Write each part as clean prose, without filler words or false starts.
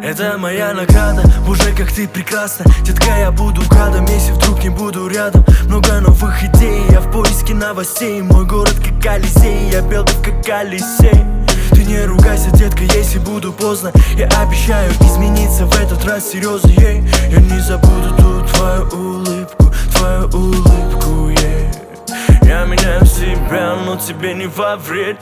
Это моя награда, боже, как ты прекрасна. Детка, я буду гадом, если вдруг не буду рядом. Много новых идей, я в поиске новостей. Мой город как Колизей, я Белгов как Колизей. Ты не ругайся, детка, если буду поздно. Я обещаю измениться в этот раз серьезно, ей. Я не забуду ту твою улыбку, yeah. Я меняю себя, но тебе не во вред.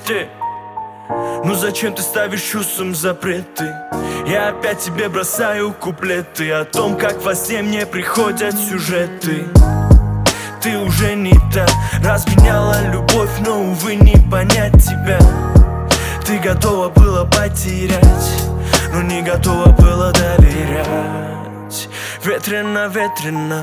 Ну зачем ты ставишь чувствам запреты? Я опять тебе бросаю куплеты о том, как во сне мне приходят сюжеты. Ты уже не та, разменяла любовь, но, увы, не понять тебя. Ты готова была потерять, но не готова была доверять. Ветрено, ветрено,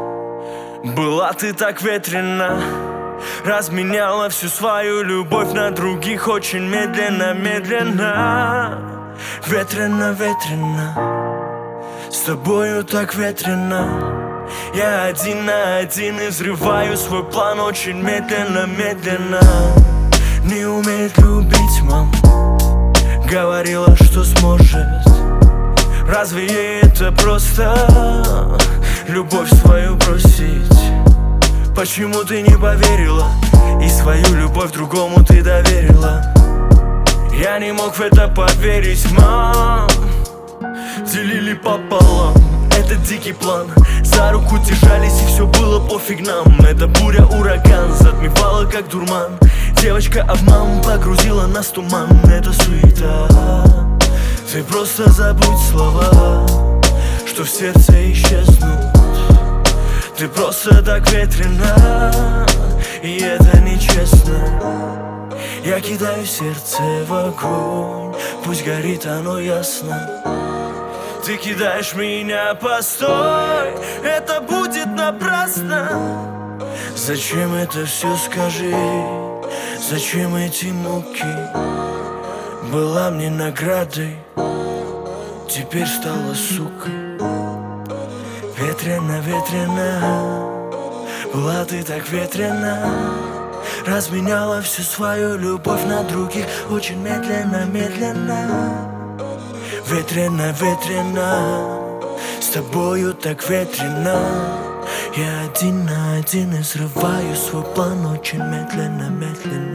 была ты так ветрена. Разменяла всю свою любовь на других очень медленно, медленно. Ветрено, ветрено, с тобою так ветрено. Я один на один и взрываю свой план очень медленно, медленно. Не умеет любить, мам, говорила, что сможет. Разве ей это просто любовь свою бросить? Почему ты не поверила и свою любовь другому ты доверила? Я не мог в это поверить, мам. Делили пополам, это дикий план. За руку держались и все было пофиг нам. Это буря, ураган, затмевала как дурман. Девочка обман погрузила нас в туман. Это суета, ты просто забудь слова, что в сердце исчезнут. Ты просто так ветрена, и это нечестно. Я кидаю сердце в огонь, пусть горит оно ясно. Ты кидаешь меня, постой, это будет напрасно. Зачем это все, скажи? Зачем эти муки? Была мне наградой, теперь стала сукой. Ветрено, ветрено, была ты так ветрена. Разменяла всю свою любовь на других очень медленно, медленно. Ветрено, ветрено, с тобою так ветрено. Я один на один и взрываю свой план очень медленно, медленно.